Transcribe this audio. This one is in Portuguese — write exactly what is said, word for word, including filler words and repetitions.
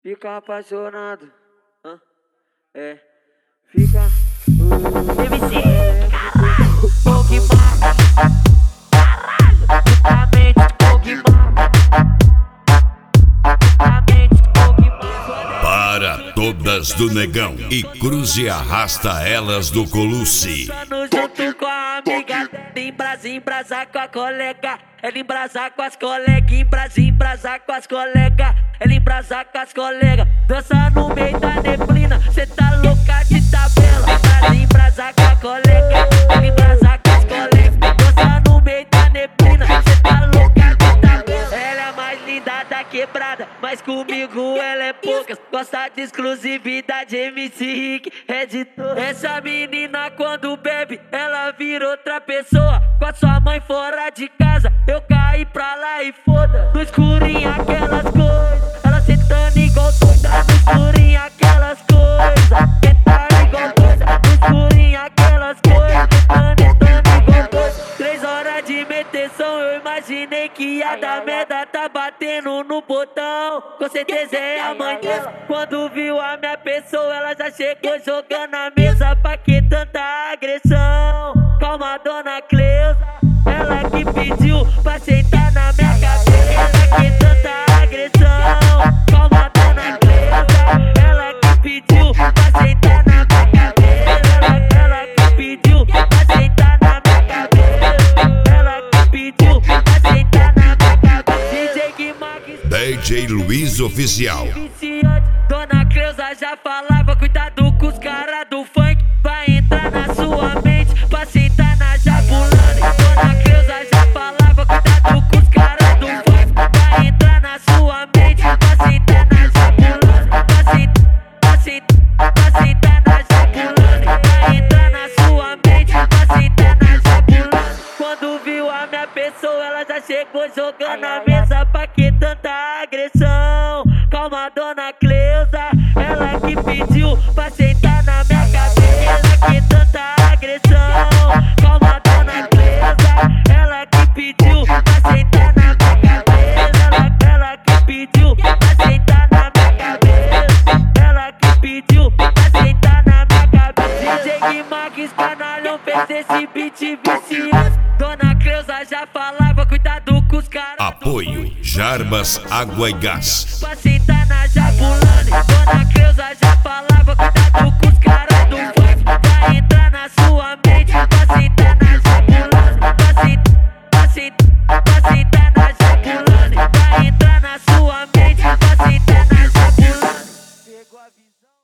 Fica apaixonado, hã? É, fica. Uh, M C, caralho, Pokémon, caralho, a mente Pokémon, a mente Pokémon. Para todas do Negão e cruze e arrasta elas do Colucci. Junto com a amiga, embrasa, embrasa com a colega. Ela embrasa com as colegas, embrasa, embrasa com as colegas. Ela embrasa com as colegas, dança no meio da neblina. Cê tá louca de tabela. Embrasa, embrasa com a colega. Ela embrasa com as colegas, dança no meio da neblina. Cê tá louca de tabela. Ela é a mais linda da quebrada, mas comigo ela é poucas. Gosta de exclusividade, M C Rick, editor. Essa menina quando bebe, ela vira outra pessoa. Com a sua mãe fora de casa, eu caí pra lá e foda. No escurinho aquelas coisas, ela sentando igual doida. No escurinho aquelas coisas, sentando igual doida. No escurinho aquelas coisas, sentando igual doida. Três horas de meteção, eu imaginei que ia dar merda. Tá batendo no botão, com certeza é a mãe dela. Quando viu a minha pessoa, ela já chegou jogando a mesa. Pra que tanta agressão? Calma, dona Cleusa, ela que pediu pra sentar na minha cabeça. Pra que tanta agressão? Calma, dona Cleusa, ela que pediu pra sentar na minha cabeça. Ela, ela que pediu pra sentar na minha cabeça. Ela que pediu pra sentar na minha cabeça. D J Guimarães, D J Luiz Oficial. Dona Cleusa já falava, cuidado com os caras do funk. Vai entrar na sua mente pra sentar na Jabulani. Dona Cleusa já falava, cuidado com os caras do funk. Vai entrar na sua mente pra sentar na Jabulani. Pra sentar, pra sentar, pra sentar na Jabulani. Vai entrar na sua mente pra sentar na Jabulani. Quando viu a minha pessoa, ela já chegou jogando a mesa. Pra que tanta agressão? Calma, dona Cleusa, ela que pediu pra sentar na minha cabeça. Que tanta agressão? Calma, dona Cleusa, ela que pediu pra sentar na minha cabeça. Ela, ela que pediu pra sentar na minha cabeça. Ela que pediu pra sentar na minha cabeça. D J Guimarães, canalhão, fez esse beat viciante. Dona Cleusa já falava, cuidado com os caras. Apoio Jarbas Água e Gás. Pra sentar na Jabulani. Dona Cleusa já falava, cuidado com os caras do funk. Vai entrar na sua mente pra sentar na Jabulani. Pra sentar, pra sentar, pra sentar na Jabulani. Vai entrar na sua mente pra sentar na Jabulani. Pegou a visão?